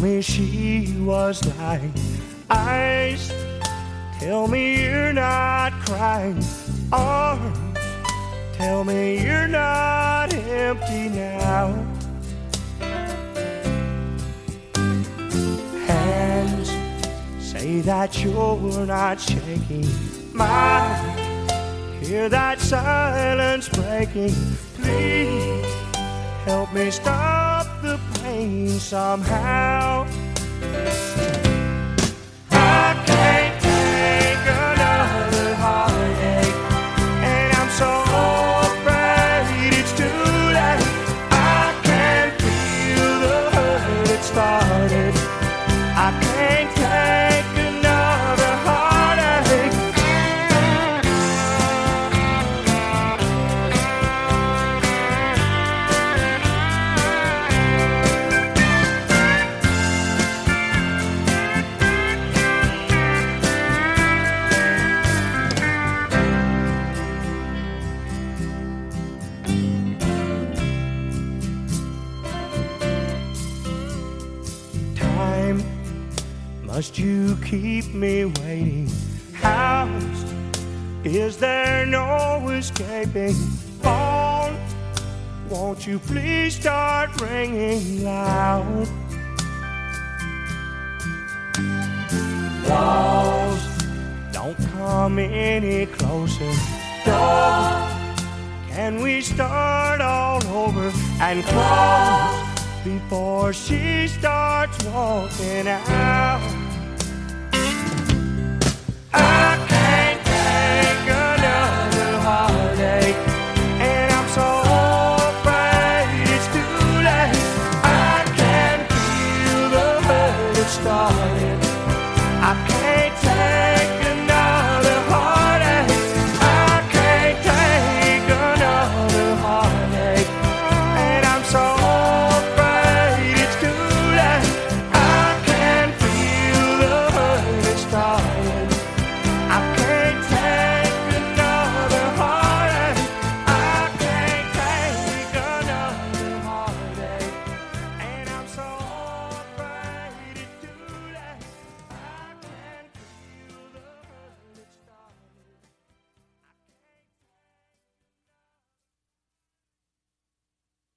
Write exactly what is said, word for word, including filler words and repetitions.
me she was like ice. Tell me you're not crying. Arms, tell me you're not empty now. Hands, say that you're not shaking. Mind, hear that silence breaking. Please help me stop the pain somehow. I can't take another heartache, and I'm so afraid it's too late. I can feel the hurt it started. I can't take another heartache. Time, must you keep me waiting? How is there no escaping? Phone, won't you please start ringing loud? Walls, don't come any closer. Door, can we start all over and close before she starts walking out? I can't take another heartache, and I'm so afraid it's too late. I can feel the hurt it started. I can't